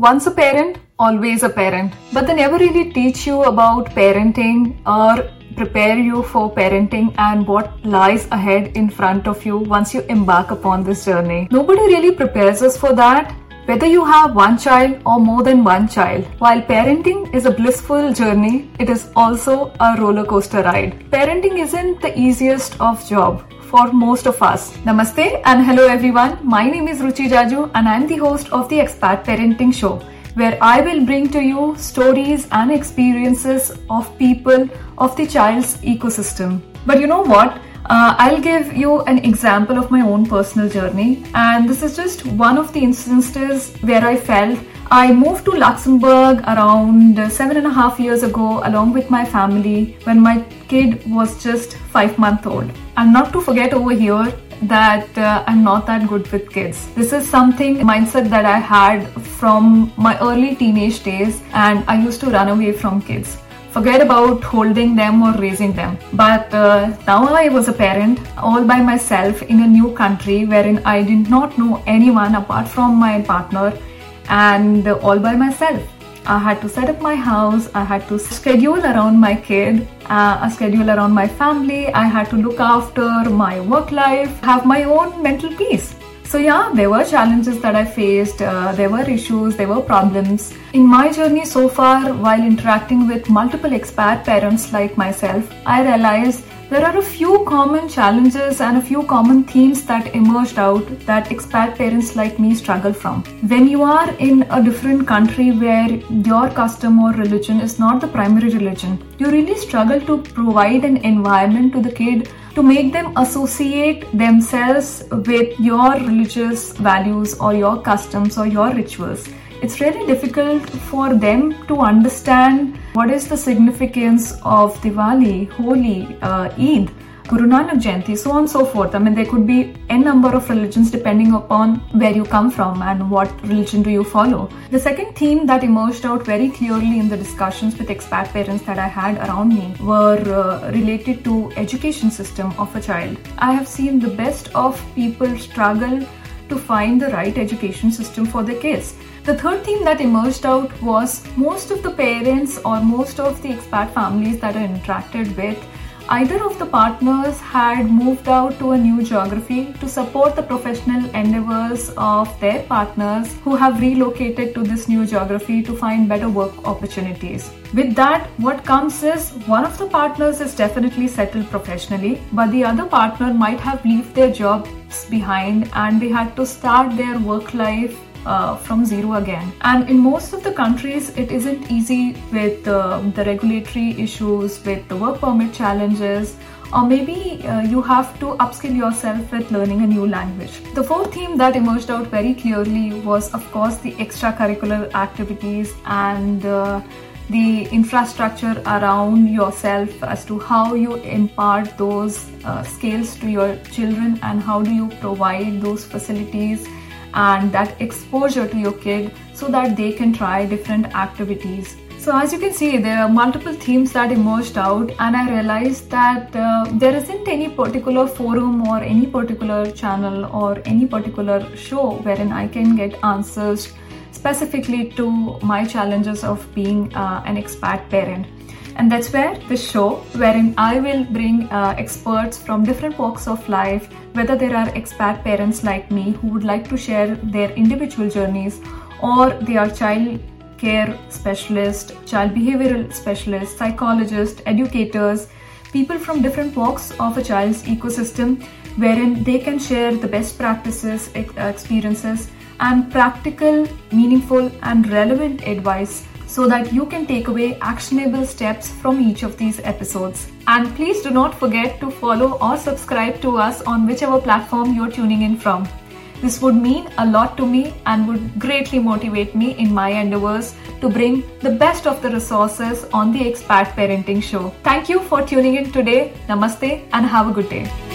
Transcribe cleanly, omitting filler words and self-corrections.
Once a parent, always a parent. But they never really teach you about parenting or prepare you for parenting and what lies ahead in front of you once you embark upon this journey. Nobody really prepares us for that. Whether you have one child or more than one child, while parenting is a blissful journey, it is also a roller coaster ride. Parenting isn't the easiest of job for most of us. Namaste and hello everyone. My name is Ruchi Jaju and I am the host of the Expat Parenting Show, where I will bring to you stories and experiences of people of the child's ecosystem. But you know what? I'll give you an example of my own personal journey, and this is just one of the instances where I felt. I moved to Luxembourg around 7.5 years ago along with my family when my kid was just 5 months old. And not to forget over here that I'm not that good with kids. This is mindset that I had from my early teenage days, and I used to run away from kids. Forget about holding them or raising them. But now I was a parent all by myself in a new country wherein I did not know anyone apart from my partner, and all by myself. I had to set up my house, I had to schedule around my kid, a schedule around my family, I had to look after my work life, have my own mental peace. So yeah, there were challenges that I faced, there were issues, there were problems. In my journey so far, while interacting with multiple expat parents like myself, I realized there are a few common challenges and a few common themes that emerged out that expat parents like me struggle from. When you are in a different country where your custom or religion is not the primary religion, you really struggle to provide an environment to the kid to make them associate themselves with your religious values or your customs or your rituals. It's really difficult for them to understand what is the significance of Diwali, Holi, Eid, Guru Nanak Jayanti, so on and so forth. I mean, there could be n number of religions depending upon where you come from and what religion do you follow. The second theme that emerged out very clearly in the discussions with expat parents that I had around me were related to education system of a child. I have seen the best of people struggle to find the right education system for their kids. The third theme that emerged out was most of the parents or most of the expat families that I interacted with, either of the partners had moved out to a new geography to support the professional endeavors of their partners who have relocated to this new geography to find better work opportunities. With that, what comes is one of the partners is definitely settled professionally, but the other partner might have left their jobs behind and they had to start their work life from zero again. And in most of the countries, it isn't easy with the regulatory issues, with the work permit challenges, or maybe you have to upskill yourself with learning a new language. The fourth theme that emerged out very clearly was, of course, the extracurricular activities and the infrastructure around yourself as to how you impart those skills to your children and how do you provide those facilities and that exposure to your kid so that they can try different activities. So as you can see, there are multiple themes that emerged out, and I realized that there isn't any particular forum or any particular channel or any particular show wherein I can get answers specifically to my challenges of being an expat parent. And that's where this show, wherein I will bring experts from different walks of life, whether there are expat parents like me who would like to share their individual journeys, or they are child care specialists, child behavioral specialists, psychologists, educators, people from different walks of a child's ecosystem, wherein they can share the best practices, experiences, and practical, meaningful, and relevant advice so that you can take away actionable steps from each of these episodes. And please do not forget to follow or subscribe to us on whichever platform you're tuning in from. This would mean a lot to me and would greatly motivate me in my endeavors to bring the best of the resources on the Expat Parenting Show. Thank you for tuning in today. Namaste and have a good day.